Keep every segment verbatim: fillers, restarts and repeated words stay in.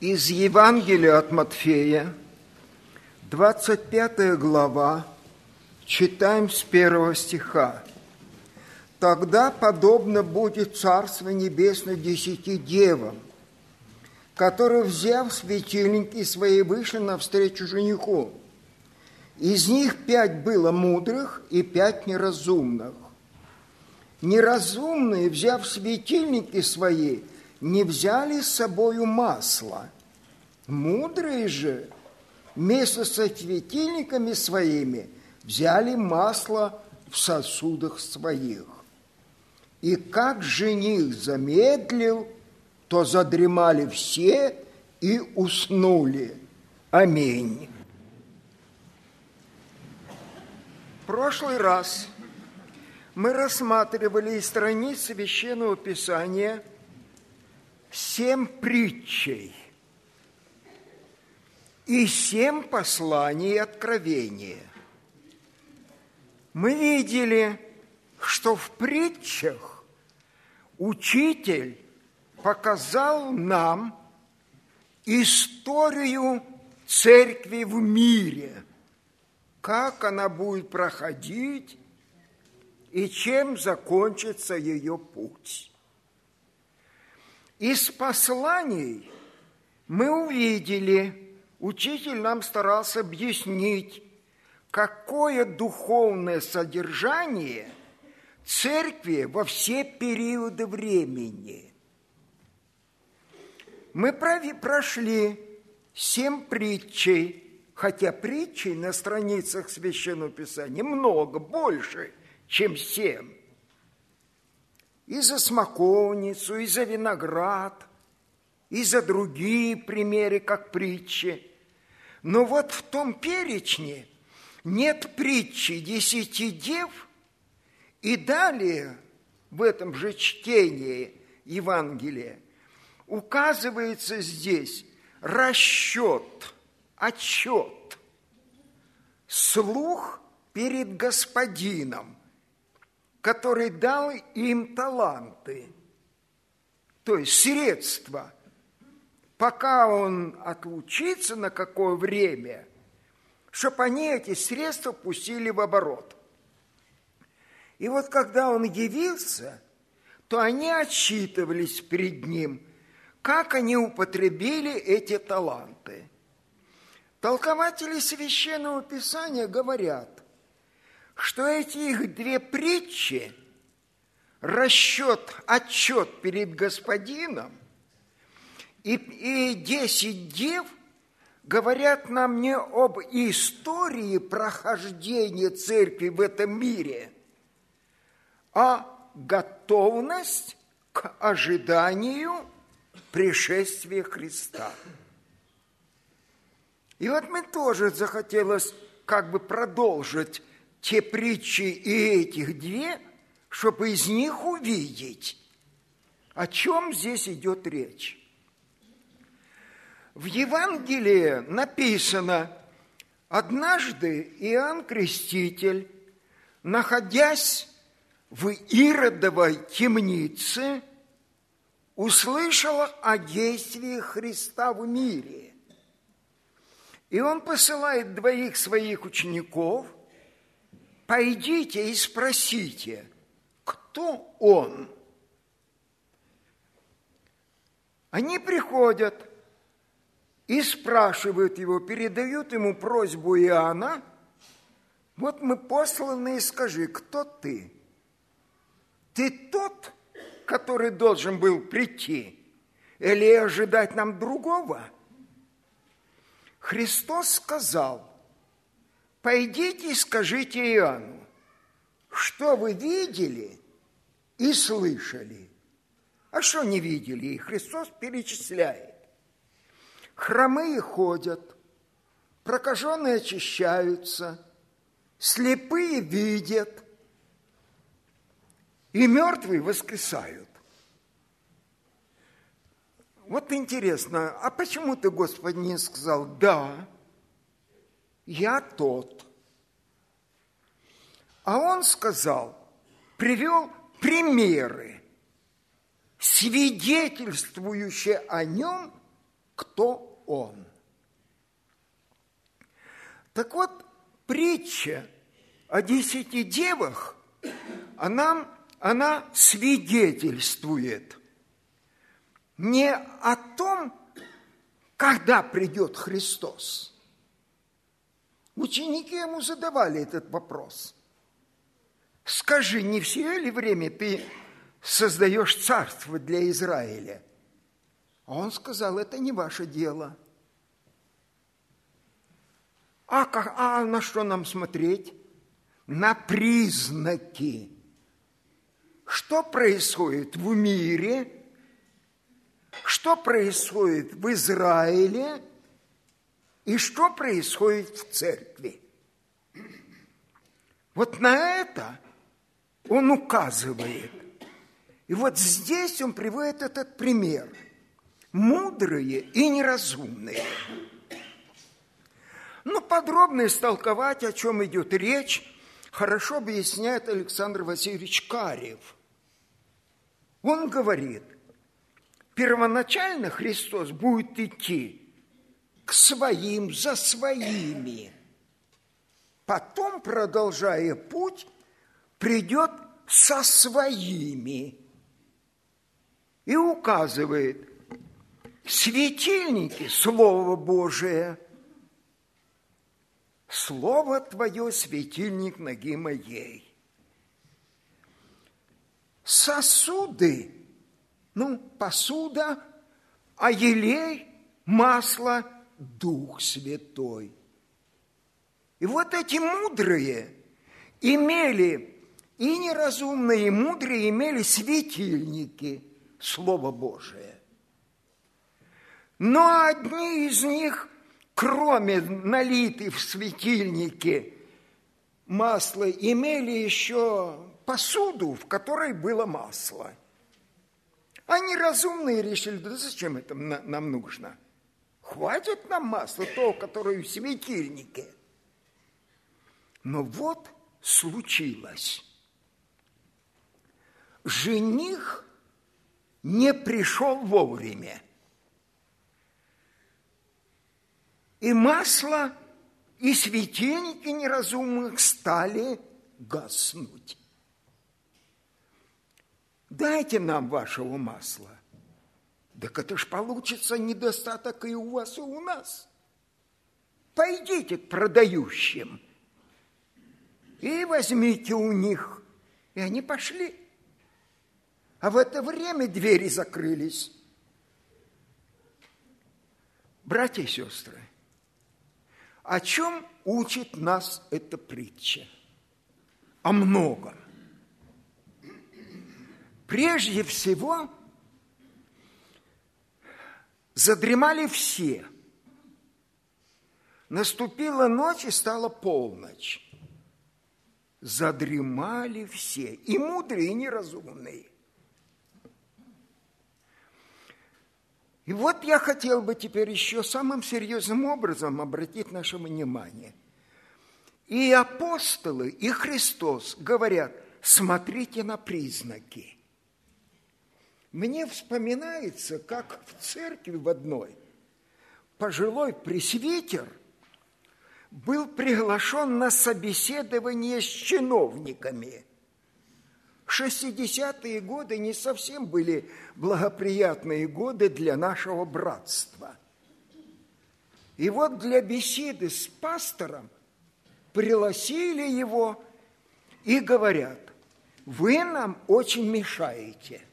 Из Евангелия от Матфея, двадцать пятая глава, читаем с первого стиха. «Тогда подобно будет Царство Небесное десяти девам, которые, взяв светильники свои, вышли навстречу жениху. Из них пять было мудрых и пять неразумных. Неразумные, взяв светильники свои, не взяли с собою масла. Мудрые же, вместе со светильниками своими, взяли масло в сосудах своих. И как жених замедлил, то задремали все и уснули. Аминь». В прошлый раз мы рассматривали из страниц Священного Писания семь притчей и семь посланий и откровения. Мы видели, что в притчах учитель показал нам историю церкви в мире, как она будет проходить и чем закончится ее путь. Из посланий мы увидели, учитель нам старался объяснить, какое духовное содержание церкви во все периоды времени. Мы прошли семь притчей, хотя притчей на страницах Священного Писания много, больше, чем семь. И за смоковницу, и за виноград, и за другие примеры, как притчи. Но вот в том перечне нет притчи десяти дев, и далее в этом же чтении Евангелия указывается здесь расчет, отчет, слух перед Господином, который дал им таланты, то есть средства, пока он отлучится на какое время, чтобы они эти средства пустили в оборот. И вот когда он явился, то они отчитывались перед ним, как они употребили эти таланты. Толкователи Священного Писания говорят, что эти их две притчи, расчет, отчет перед Господином и, и десять дев, говорят нам не об истории прохождения церкви в этом мире, а готовность к ожиданию пришествия Христа. И вот мне тоже захотелось как бы продолжить те притчи и этих две, чтобы из них увидеть, о чем здесь идет речь. В Евангелии написано: однажды Иоанн Креститель, находясь в Иродовой темнице, услышал о действии Христа в мире. И он посылает двоих своих учеников: пойдите и спросите, кто он. Они приходят и спрашивают его, передают ему просьбу Иоанна: вот мы посланы, и скажи, кто ты? Ты тот, который должен был прийти, или ожидать нам другого? Христос сказал: пойдите и скажите Иоанну, что вы видели и слышали. А что не видели? И Христос перечисляет. Хромые ходят, прокаженные очищаются, слепые видят, и мертвые воскресают. Вот интересно, а почему ты, Господи, не сказал: да, я тот? А он сказал, привел примеры, свидетельствующие о нем, кто он. Так вот, притча о десяти девах, она, она свидетельствует не о том, когда придет Христос. Ученики ему задавали этот вопрос. Скажи, не все ли время ты создаешь царство для Израиля? А он сказал, это не ваше дело. А, как, а на что нам смотреть? На признаки. Что происходит в мире? Что происходит в Израиле? И что происходит в церкви? Вот на это он указывает. И вот здесь он приводит этот пример. Мудрые и неразумные. Но подробно истолковать, о чем идет речь, хорошо объясняет Александр Васильевич Карев. Он говорит, первоначально Христос будет идти к своим, за своими. Потом, продолжая путь, придет со своими. И указывает, светильники, Слово Божие, Слово Твое, светильник ноги моей. Сосуды, ну, посуда, а елей, масло, Дух Святой. И вот эти мудрые имели, и неразумные, и мудрые имели светильники, Слово Божие. Но одни из них, кроме налитой в светильнике масла, имели еще посуду, в которой было масло. А неразумные решили, да зачем это нам нужно? Хватит нам масла, то, которое в светильнике. Но вот случилось. Жених не пришел вовремя. И масло, и светильники неразумных стали гаснуть. Дайте нам вашего масла. Так это ж получится недостаток и у вас, и у нас. Пойдите к продающим и возьмите у них. И они пошли. А в это время двери закрылись. Братья и сестры, о чем учит нас эта притча? О многом. Прежде всего, задремали все. Наступила ночь и стала полночь. Задремали все, и мудрые, и неразумные. И вот я хотел бы теперь еще самым серьезным образом обратить наше внимание. И апостолы, и Христос говорят, смотрите на признаки. Мне вспоминается, как в церкви в одной пожилой пресвитер был приглашен на собеседование с чиновниками. шестидесятые годы не совсем были благоприятные годы для нашего братства. И вот для беседы с пастором пригласили его и говорят, вы нам очень мешаете.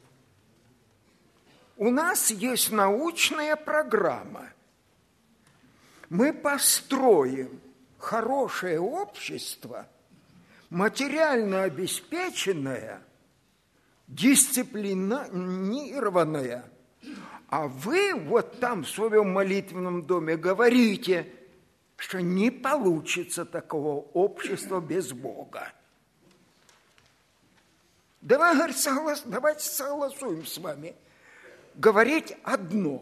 У нас есть научная программа. Мы построим хорошее общество, материально обеспеченное, дисциплинированное, а вы вот там в своем молитвенном доме говорите, что не получится такого общества без Бога. Давай, говорит, соглас... Давайте согласуем с вами говорить одно.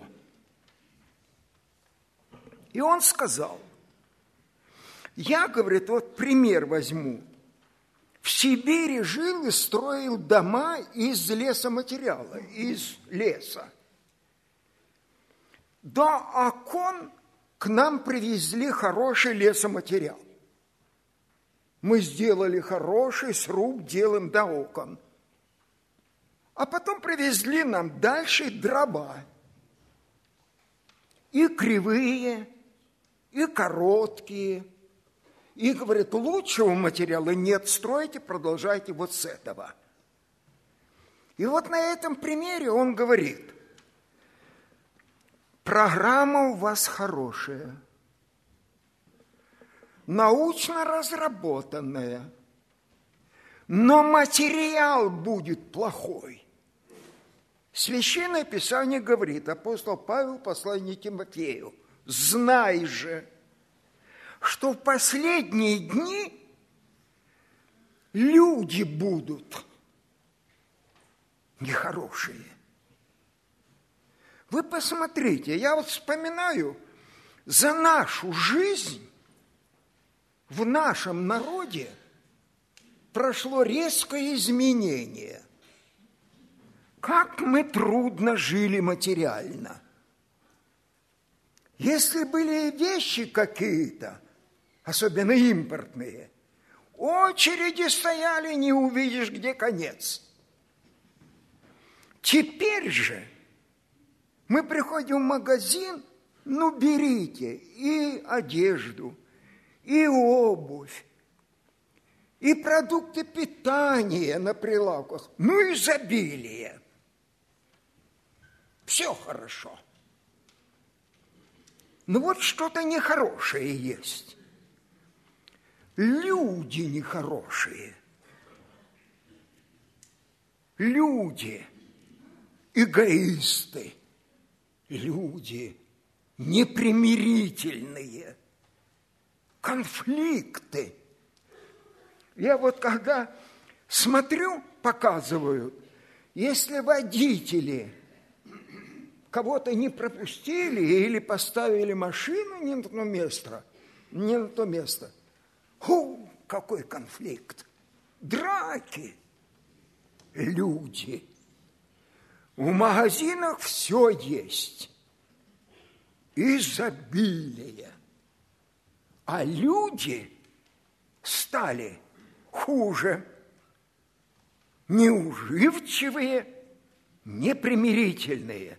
И он сказал, я, говорит, вот пример возьму. В Сибири жил и строил дома из лесоматериала, из леса. до окон к нам привезли хороший лесоматериал. Мы сделали хороший сруб, делаем до окон. А потом привезли нам дальше дрова. И кривые, и короткие. И, говорит, лучшего материала нет, стройте, продолжайте вот с этого. И вот на этом примере он говорит: программа у вас хорошая, научно разработанная, но материал будет плохой. Священное Писание говорит, апостол Павел, послание Тимофею: знай же, что в последние дни люди будут нехорошие. Вы посмотрите, я вот вспоминаю, за нашу жизнь в нашем народе прошло резкое изменение. Как мы трудно жили материально. Если были вещи какие-то, особенно импортные, очереди стояли, не увидишь, где конец. Теперь же мы приходим в магазин, ну, берите и одежду, и обувь, и продукты питания на прилавках, ну, изобилие. Все хорошо. Но вот что-то нехорошее есть. Люди нехорошие. Люди эгоисты. Люди непримирительные. Конфликты. Я вот когда смотрю, показывают, если водители кого-то не пропустили или поставили машину не на то место, не на то место, ху, какой конфликт, драки, люди. В магазинах все есть, изобилие, а люди стали хуже, неуживчивые, непримирительные.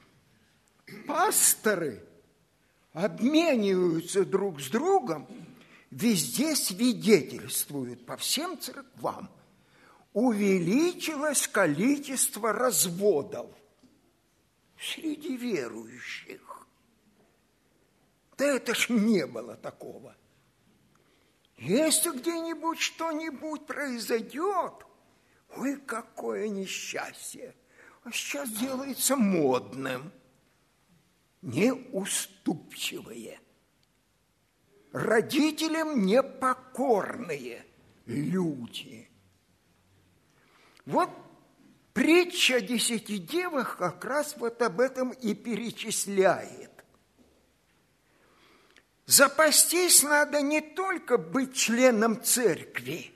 Пасторы обмениваются друг с другом, везде свидетельствуют по всем церквам. Увеличилось количество разводов среди верующих. Да это ж не было такого. Если где-нибудь что-нибудь произойдет, ой, какое несчастье. А сейчас делается модным. Неуступчивые, родителям непокорные люди. Вот притча о десяти девах как раз вот об этом и перечисляет. Запастись надо не только быть членом церкви.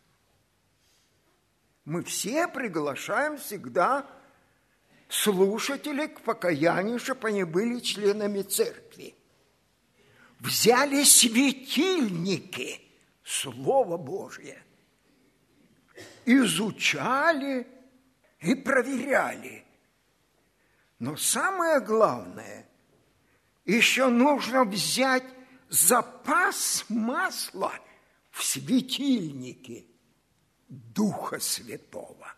Мы все приглашаем всегда слушателей к покаянию, чтобы они были членами церкви. Взяли светильники, Слово Божье, изучали и проверяли. Но самое главное, еще нужно взять запас масла в светильнике Духа Святого.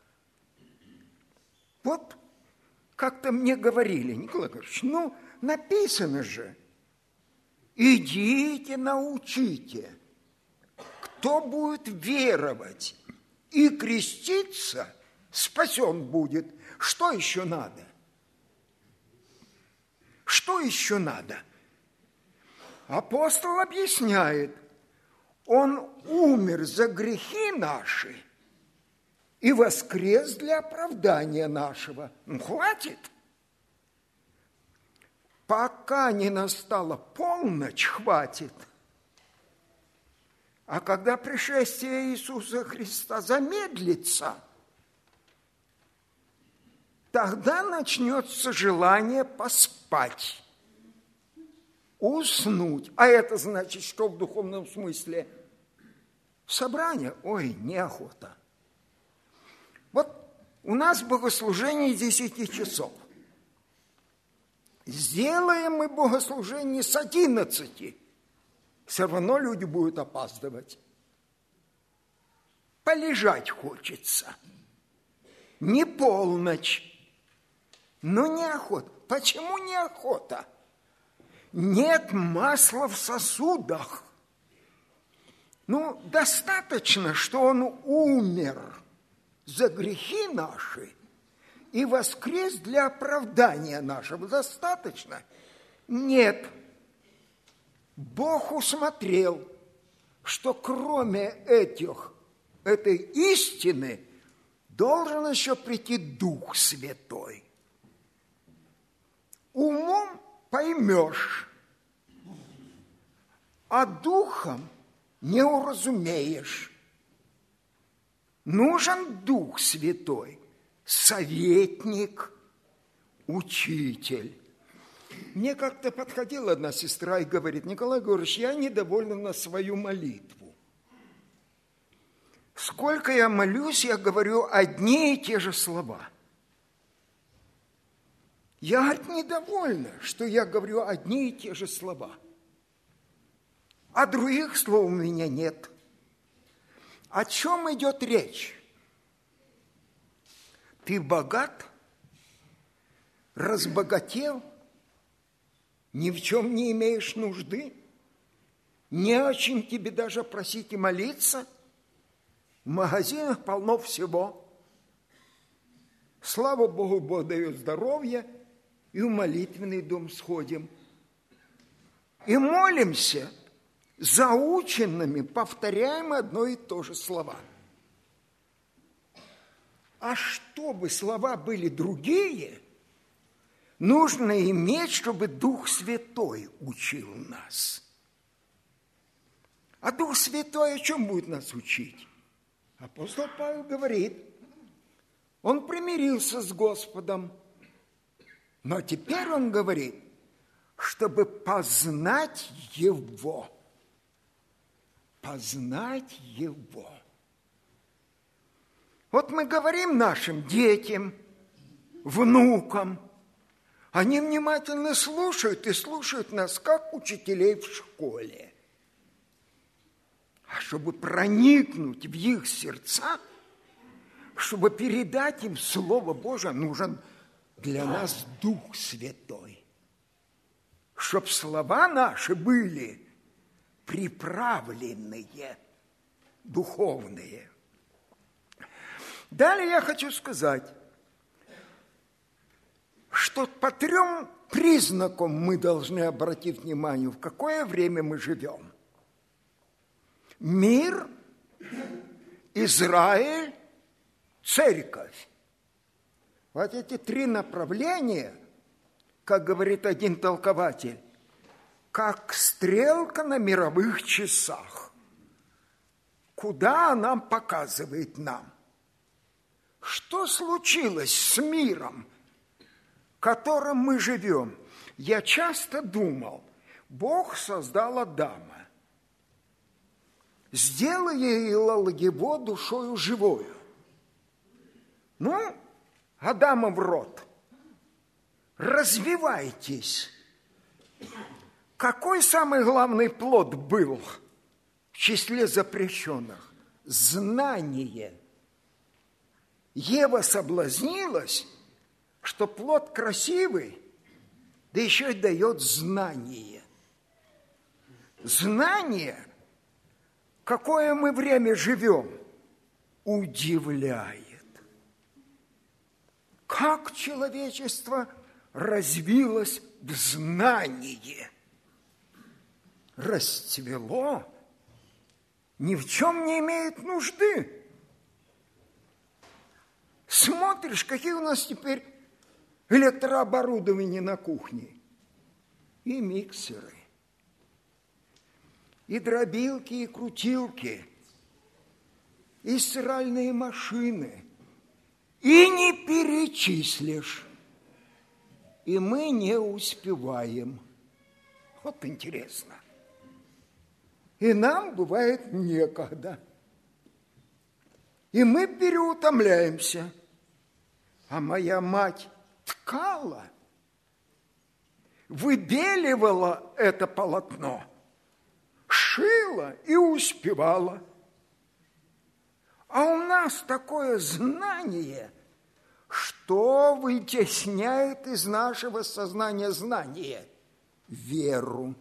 Вот как-то мне говорили, Николай Григорьевич, ну, написано же, идите, научите. Кто будет веровать и креститься, спасен будет. Что еще надо? Что еще надо? Апостол объясняет, он умер за грехи наши и воскрес для оправдания нашего. Ну, хватит. Пока не настала полночь, хватит. А когда пришествие Иисуса Христа замедлится, тогда начнется желание поспать. уснуть. А это значит, что в духовном смысле? Собрание? Ой, неохота. Вот у нас богослужение десяти часов. Сделаем мы богослужение с одиннадцати. Все равно люди будут опаздывать. Полежать хочется. Не полночь. Но неохота. Почему неохота? Нет масла в сосудах. Ну, достаточно, что он умер за грехи наши и воскрес для оправдания нашего. Достаточно? Нет. Бог усмотрел, что кроме этих, этой истины должен еще прийти Дух Святой. Умом поймешь, а духом не уразумеешь. Нужен Дух Святой, советник, учитель. Мне как-то подходила одна сестра и говорит: Николай Георгиевич, я недовольна на свою молитву. Сколько я молюсь, я говорю одни и те же слова. Я, говорит, недовольна, что я говорю одни и те же слова. А других слов у меня нет. О чем идет речь? Ты богат, разбогател, ни в чем не имеешь нужды, не о чем тебе даже просить и молиться. В магазинах полно всего. Слава Богу, Бог дает здоровье, и в молитвенный дом сходим. И молимся заученными, повторяем одно и то же слова. А чтобы слова были другие, нужно иметь, чтобы Дух Святой учил нас. А Дух Святой о чем будет нас учить? Апостол Павел говорит, он примирился с Господом, но теперь он говорит, чтобы познать Его. Познать Его. Вот мы говорим нашим детям, внукам, они внимательно слушают и слушают нас, как учителей в школе. А чтобы проникнуть в их сердца, чтобы передать им Слово Божие, нужен для нас Дух Святой. Чтоб слова наши были приправленные, духовные. Далее я хочу сказать, что по трем признакам мы должны обратить внимание, в какое время мы живем. Мир, Израиль, церковь. Вот эти три направления, как говорит один толкователь, как стрелка на мировых часах. Куда она показывает нам? Что случилось с миром, в котором мы живем? Я часто думал, Бог создал Адама, сделая его душою живою. Ну, Адама в рот. Развивайтесь. Какой самый главный плод был в числе запрещенных? Знание. Ева соблазнилась, что плод красивый, да еще и дает знание. Знание, какое мы время живем, удивляет. Как человечество развилось в знании, расцвело, ни в чем не имеет нужды. Смотришь, какие у нас теперь электрооборудование на кухне. И миксеры, и дробилки, и крутилки, и стиральные машины. И не перечислишь. И мы не успеваем. Вот интересно. И нам бывает некогда. И мы переутомляемся. А моя мать ткала, выбеливала это полотно, шила и успевала. А у нас такое знание, что вытесняет из нашего сознания знание – веру.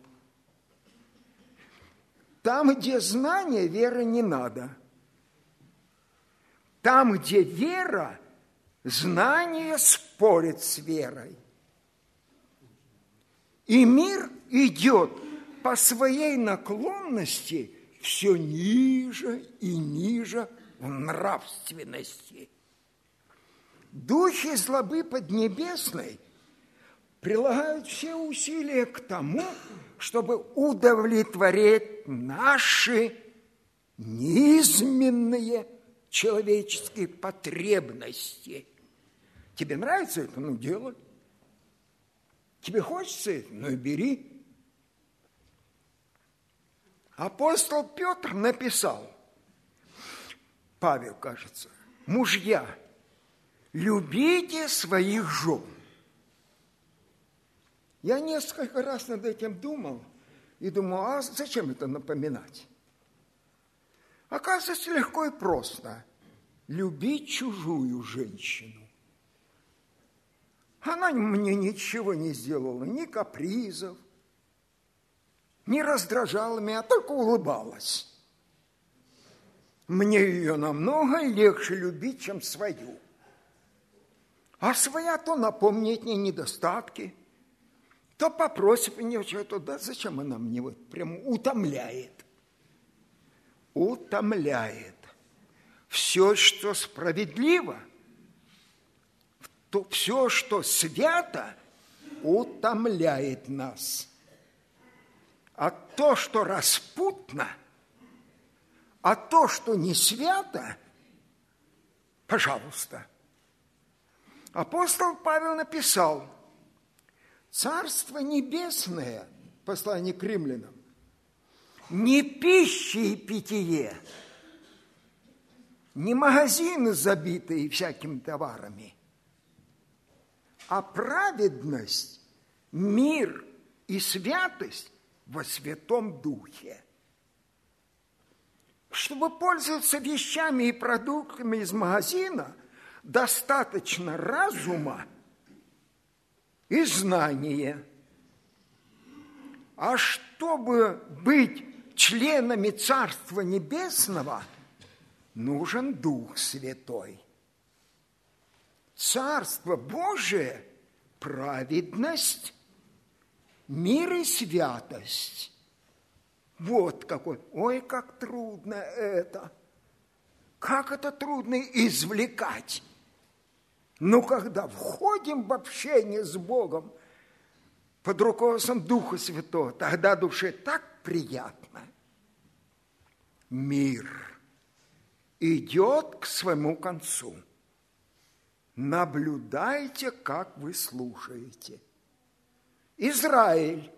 Там, где знание, веры не надо. Там, где вера, знание спорит с верой. И мир идет по своей наклонности все ниже и ниже в нравственности. Духи злобы поднебесной прилагают все усилия к тому, чтобы удовлетворить наши низменные человеческие потребности. Тебе нравится это? Ну, делай. Тебе хочется это? Ну, и бери. Апостол Петр написал, Павел, кажется, мужья, любите своих жен. Я несколько раз над этим думал и думал, а зачем это напоминать? Оказывается, легко и просто. Любить чужую женщину. Она мне ничего не сделала, ни капризов, не раздражала меня, только улыбалась. Мне ее намного легче любить, чем свою. А своя то напомнит мне недостатки, то попросит меня что-то, да зачем она мне вот прямо утомляет? Утомляет. Все, что справедливо, то все, что свято, утомляет нас. А то, что распутно, а то, что не свято, пожалуйста. Апостол Павел написал, Царство Небесное, послание к римлянам, не пища и питье, не магазины, забитые всякими товарами, а праведность, мир и святость во Святом Духе. Чтобы пользоваться вещами и продуктами из магазина, достаточно разума и знания. А чтобы быть членами Царства Небесного, нужен Дух Святой. Царство Божие – праведность, мир и святость. Вот какой. Ой, как трудно это. Как это трудно извлекать. Но когда входим в общение с Богом под руководством Духа Святого, тогда душе так приятно. Мир идет к своему концу. Наблюдайте, как вы слушаете. Израиль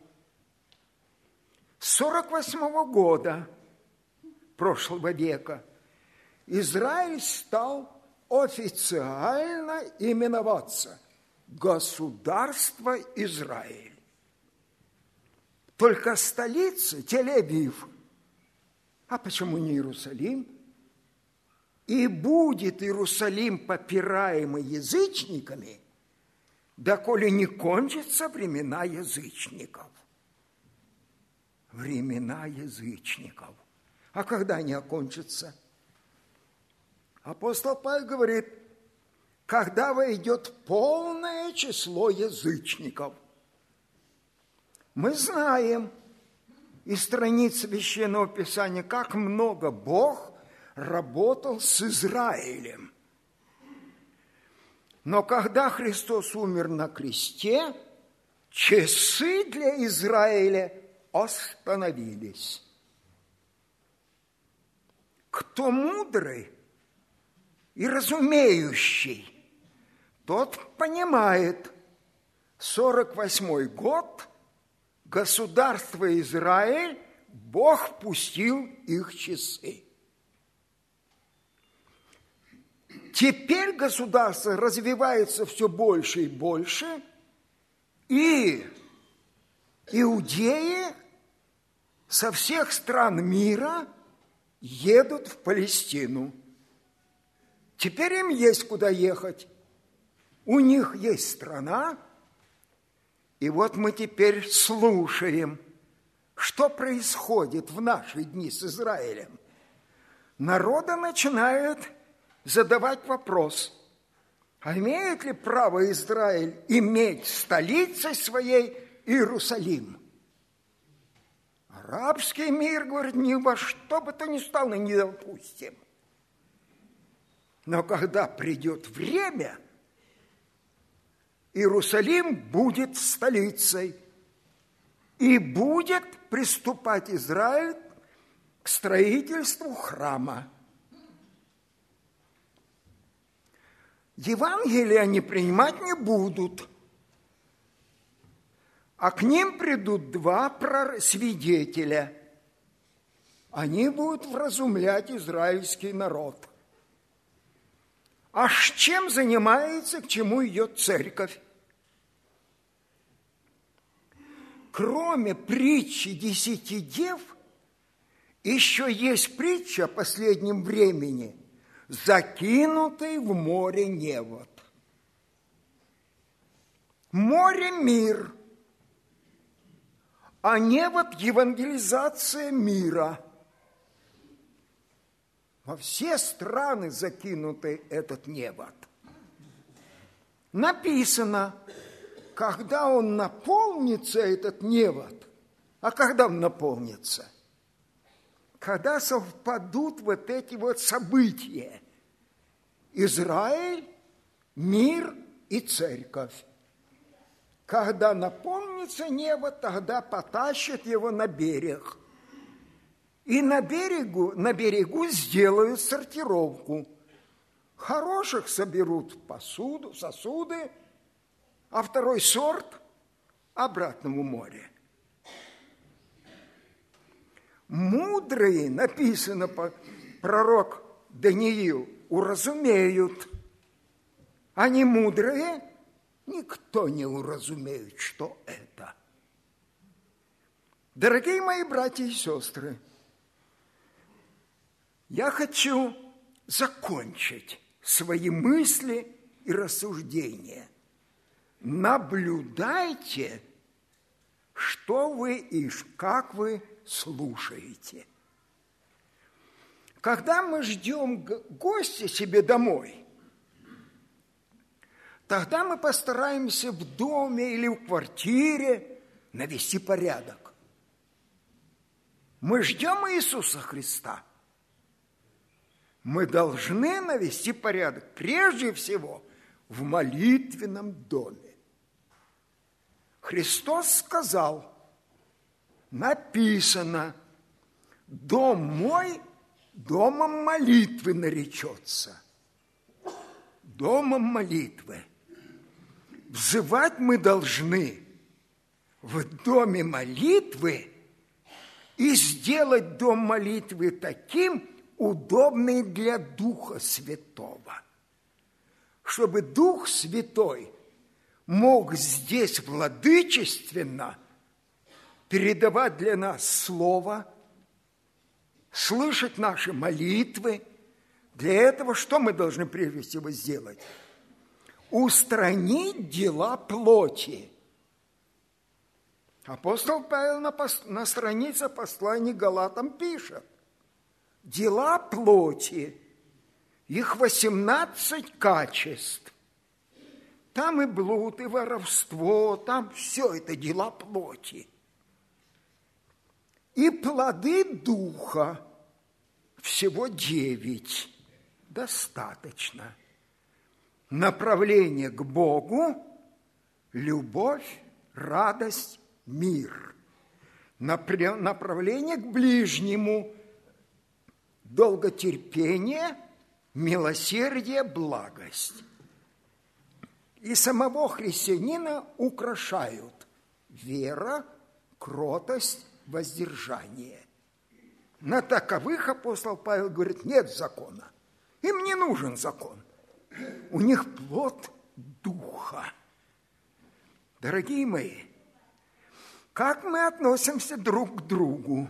с сорок восьмого года прошлого века Израиль стал официально именоваться Государство Израиль. Только столица Тель-Авив. А почему не Иерусалим? И будет Иерусалим попираемый язычниками, доколе не кончатся времена язычников. Времена язычников. А когда они окончатся? Апостол Павел говорит, когда войдет полное число язычников. Мы знаем из страниц Священного Писания, как много Бог работал с Израилем. Но когда Христос умер на кресте, часы для Израиля остановились. Кто мудрый и разумеющий, тот понимает, сорок восьмой год государство Израиль Бог пустил их часы. Теперь государство развивается все больше и больше, и иудеи со всех стран мира едут в Палестину. Теперь им есть куда ехать. У них есть страна. И вот мы теперь слушаем, что происходит в наши дни с Израилем. Народы начинают задавать вопрос, а имеет ли право Израиль иметь столицей своей Иерусалим? Арабский мир говорит, ни во что бы то ни стало не допустим. Но когда придет время, Иерусалим будет столицей, и будет приступать Израиль к строительству храма. Евангелие они принимать не будут, а к ним придут два свидетеля. Они будут вразумлять израильский народ. А с чем занимается, к чему идет церковь? Кроме притчи десяти дев, еще есть притча о последнем времени, закинутый в море невод. Море – мир, а невод – евангелизация мира. Во все страны закинутый этот невод. Написано, когда он наполнится, этот невод, а когда он наполнится? Когда совпадут вот эти вот события. Израиль, мир и церковь. Когда наполнится небо, тогда потащат его на берег. И на берегу, на берегу сделают сортировку. Хороших соберут посуду, сосуды, а второй сорт обратно в море. Мудрые, написано, пророк Даниил, уразумеют. Они мудрые, никто не уразумеет, что это. Дорогие мои братья и сестры, я хочу закончить свои мысли и рассуждения. Наблюдайте, что вы и как вы слушаете. Когда мы ждем гостя себе домой, тогда мы постараемся в доме или в квартире навести порядок. Мы ждем Иисуса Христа. Мы должны навести порядок, прежде всего, в молитвенном доме. Христос сказал, написано, дом мой домом молитвы наречется. Домом молитвы. Взывать мы должны в доме молитвы и сделать дом молитвы таким, удобный для Духа Святого, чтобы Дух Святой мог здесь владычественно передавать для нас Слово, слышать наши молитвы. Для этого что мы должны прежде всего сделать? Устранить дела плоти. Апостол Павел на, пос... на странице послания Галатам пишет, дела плоти, их восемнадцать качеств. Там и блуд, и воровство, там все это дела плоти. И плоды духа всего девять. Достаточно. Направление к Богу, любовь, радость, мир. Направление к ближнему, долготерпение, милосердие, благость. И самого христианина украшают вера, кротость, воздержание. На таковых апостол Павел говорит, нет закона. Им не нужен закон. У них плод духа. Дорогие мои, как мы относимся друг к другу?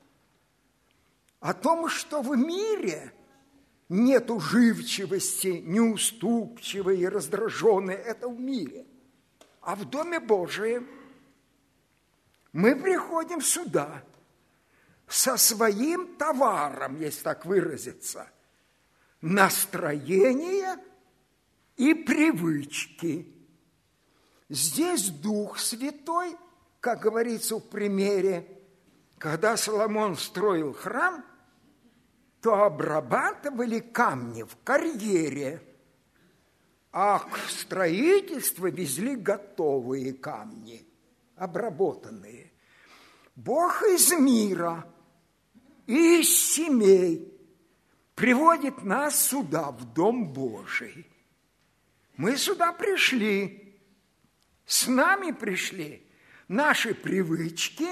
О том, что в мире нет уживчивости, неуступчивой и раздраженной, это в мире. А в Доме Божием мы приходим сюда со своим товаром, если так выразиться, настроение и привычки. Здесь Дух Святой, как говорится в примере, когда Соломон строил храм, то обрабатывали камни в карьере, а к строительству везли готовые камни, обработанные. Бог из мира и из семей приводит нас сюда, в Дом Божий. Мы сюда пришли, с нами пришли наши привычки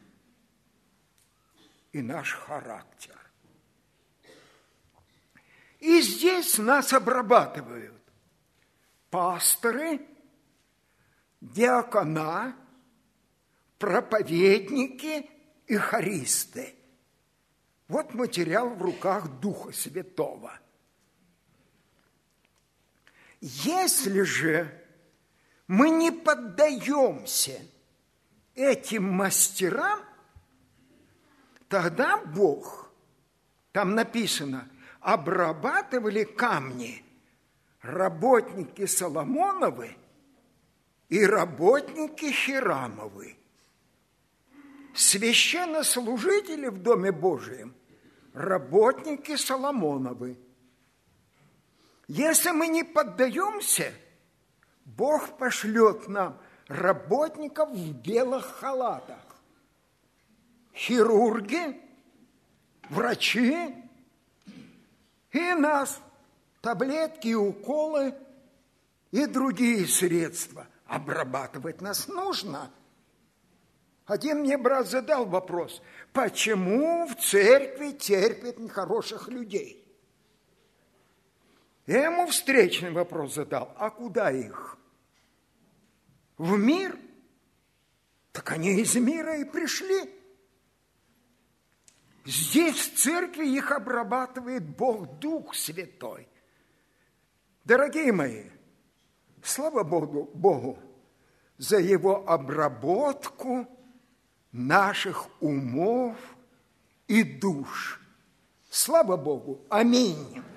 и наш характер. И здесь нас обрабатывают пасторы, диакона, проповедники и хористы. Вот материал в руках Духа Святого. Если же мы не поддаемся этим мастерам, тогда Бог, там написано, обрабатывали камни работники Соломоновы и работники Хирамовы. Священнослужители в Доме Божием – работники Соломоновы. Если мы не поддаемся, Бог пошлет нам работников в белых халатах. Хирурги, врачи и нас, таблетки, уколы и другие средства. Обрабатывать нас нужно. Один мне брат задал вопрос, почему в церкви терпят нехороших людей? Я ему встречный вопрос задал, а куда их? В мир? Так они из мира и пришли. Здесь, в церкви, их обрабатывает Бог, Дух Святой. Дорогие мои, слава Богу, Богу за Его обработку наших умов и душ. Слава Богу! Аминь!